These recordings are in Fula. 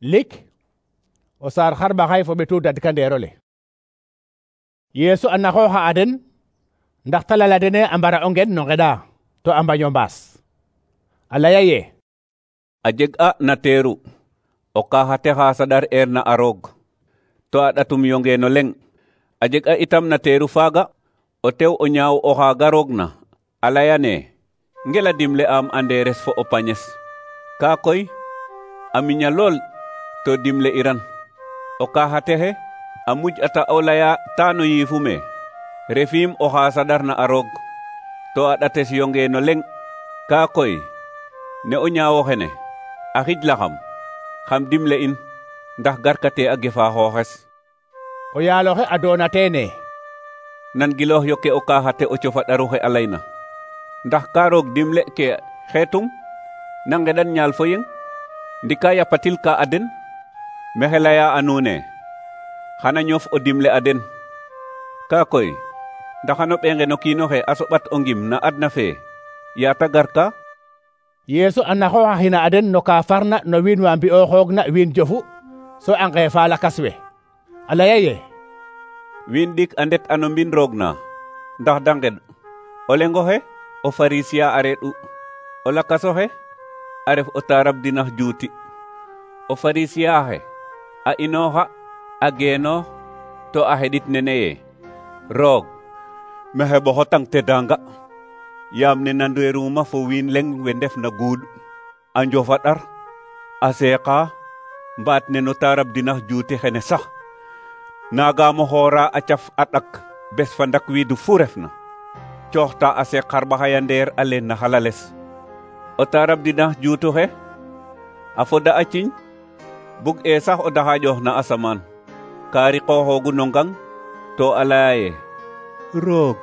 lik o sar harba hay fo betu dad kanderole yesu anako ha aden ndax talala dene ambara ongen no ngeda to ambanyo mbas alayaye ajeg a na teru o ka hate ha sadar na arog to adatum yonge no leng ajeg a itam na teru faga o tew o nyaaw o ha garogna alayane ngela dimle am anderes fo o panyes ka koy aminya lol to dimle iran o ka hate he amuj ata olaya tano yifume refim o ha sadar na arog to adates yonge no leng ka koy ne o nyaawo xene a xij laxam xam dimle in ndax garkate a gefa xooxes o yaaloxe adona tene nan giloox yoke o ka xate o cofa ɗaruxe a layna ndax ka roog dimle ke xeetum na ngeɗan ñaal fo yeng ndika yapatil ka aden mexe laya a nuune xana ñof o dimle aden ka koy ndax xano ɓenge no kiinoxe a soɓat o ngim na adna fe yaata garka yesu anako ha hina aden no ka farna no wiin wa mbi'o xoogna wiin jofu so a ngefa lakas we alayaye wiin dik a ndet ano mbin roog na ndax da nged o lengoxe o farisiya a reɗ'u o lakasoxe a ref o tarab dinax juuti o farisiya xe a inooxa a geenoox to a xeɗit nene ye roog mexe boxo tang tedanga yaam ne nandoeruma fo wiin leng we ndef na guuɗ a njofa ɗar a seeqa mbaat ne no tarab dinax juuti xene sax naagamo xoora a caf a ɗak bes fa ndak wiidu fu refna cooxta a seeq xarɓaxaya ndeer a leen na xalales o tarab dinax juutu xe a foda a ciñ bug e sax o daxaƴoox na asamaan kaari qooxoogu no ngang to a laya ye roog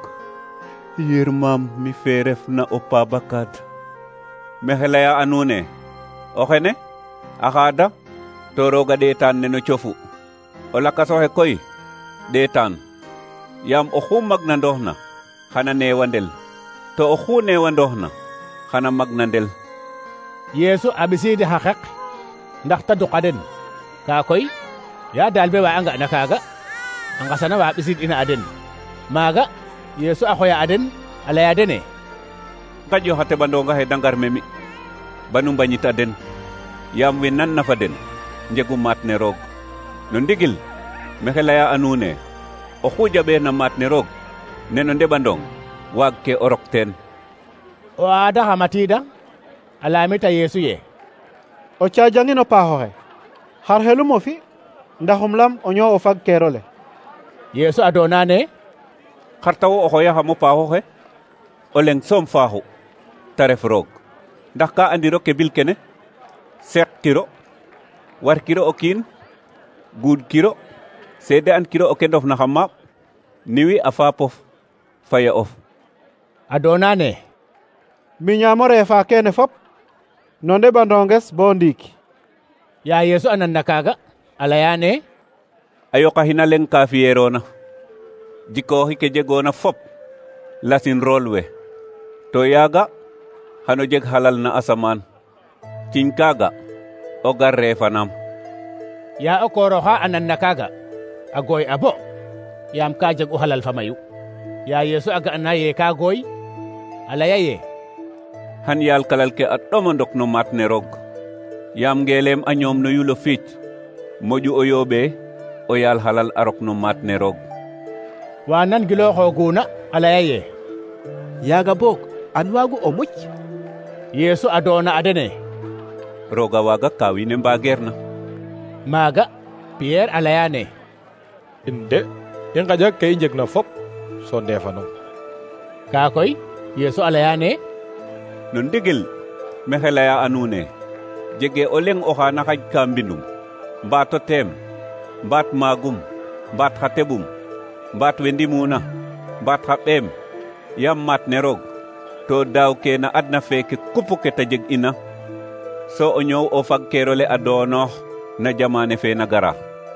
yirmam mi fe ref na o pabakad mexe laya a nuune o xene a xaada to rooga ɗeetaan ne no cofu o lakasoxe koy ɗeetaan yaam oxu magna ndooxna xana neewa ndel to oxu neewa ndooxna xana magna ndel yesu a ɓisiidi xa xeq ndax ta duqa den ka koy ya dalbe wa a nga'na kaaga a ngasana wa ɓisiid ina a den maaga yesu a xoya a den a laya dene ngaƴo xa teɓandonga xe da ngar memi banu mbañit a den yaam we nan na fa den njegu maat ne roog no ndigil mexe laya a nuune oxu jaɓeerna maat ne roog neno ndeɓandong waag ke o rok teen o aada xa matiida a laamita yesu ye o caajangin o paaxoxe xar xelum o fi ndaxum lam o ñoow o fag keerole yesu a doona ne xar tawo o xooyaxam o paaxoxe o leng soom faaxu ta ref roog ndax ka andiro ke bil kene seeq kiro war kiro o kiin guud kiro seede an kiro o ke ndof na xa maap niwi a faapof faya of a doona ne miñaamo reefa kene fop no ndeɓandonges bo ndiik ya yesu a nanna kaaga a laya ne a yoqaxina leng ka fiyeerona jikooxi ke jegoona fop lasin rool we to yaaga xano jeg xalal na asamaan ciñ kaaga o gar reefanaam ya o kooroxa a nanna kaaga a gooy a bo yaam ka jeg u xalal fa mayu ya yesu a ga'na ye ka gooy a laya ye xan yaal kalal ke a ɗoma ndok no maat ne roog yaam ngeeleem a ñoom no yulo fiic moƴu o yooɓee o yaal xalal a rok no maat ne roog wa nan gilooxooguna a laya ye yaaga boog an waagu o muc yesu a doona a dene rooga waaga ka wiin we mbaageerna maaga Pierre a laya ne in de i ngaƴa ke i njegna fop so ndeefanum ka koy yesu a laya ne no ndigil mexe laya a nuune jege o leng oxa na xaƴ ka mbindum mbaat o teem mbaat maagum mbaat xa teɓum mbaat we ndimuna mbaat xa ɓeem yaam maat ne roog to daaw ke na adna feeke kupu ke ta jeg ina so o ñoow o fag keerole a doonoox na jamane fe na gara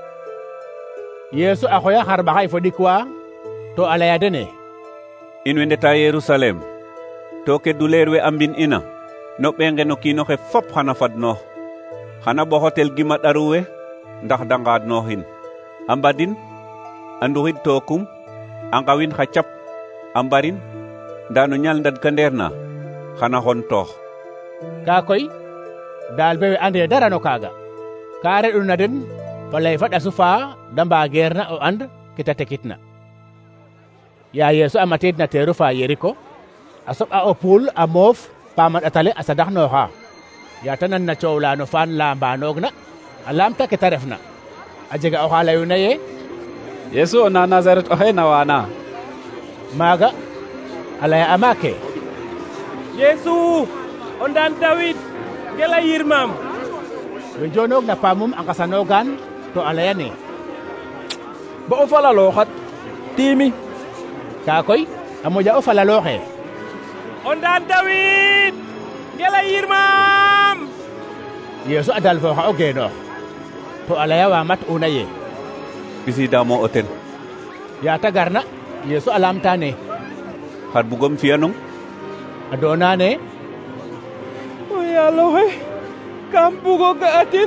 yesu a xoya xarɓaxay fo ɗikwa to a laya dene in we ndeta Yerusalem to ke duleer we a mbin ina no ɓenge no kiinoxe fop xana fadnoox xana ɓoxotel gima ɗaruwe ndax da ngaadnoxin a mbadin a nduxid tookum a ngawin xa cap a mbarin nda no ñal ndad ka ndeer na xana xontoox. ka koy daal be we ande dara no kaaga ka reɗ'una den fa lay fa ɗasu fa da mbaageerna o and ke ta tekitna. ya Yeesu a matiidna teeru fa Yeriko a soɓ'a o puul a moof paama ɗatale a sadaxnooxa ya ta nan na coow la no faan laambanoogna a laamta ke ta refna a jega oxa layuna ye Yesu o na Nazaret oxe na wana. maaga a laya a maake Yesu o ndaan Dawid ngela yirmam. we joonoog na paamum a nqasanoogaan to a layane Ba o falalooxat tiimi. ka koy a moƴa o falalooxe O ndaan Dawid ngela yirmam. Yeesu a dalfooxa o geenoox to a laya wa mat una ye ɓisiidamo o ten. ya ta garna Yeesu a laamtaane xar bugom fi'anong? a doonaane O yaalo xe kam bugo ga'a tin.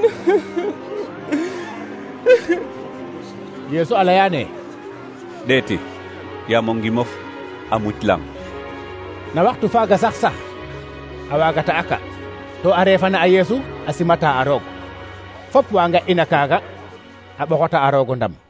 Yeesu a layaane ɗeeti yaam o ngimof a muc lang. na waxtu faaga sax a waagata aka to a reefana a Yeesu a simata a roog fop wa nga ina kaaga a ɓoxota a roog o ndam.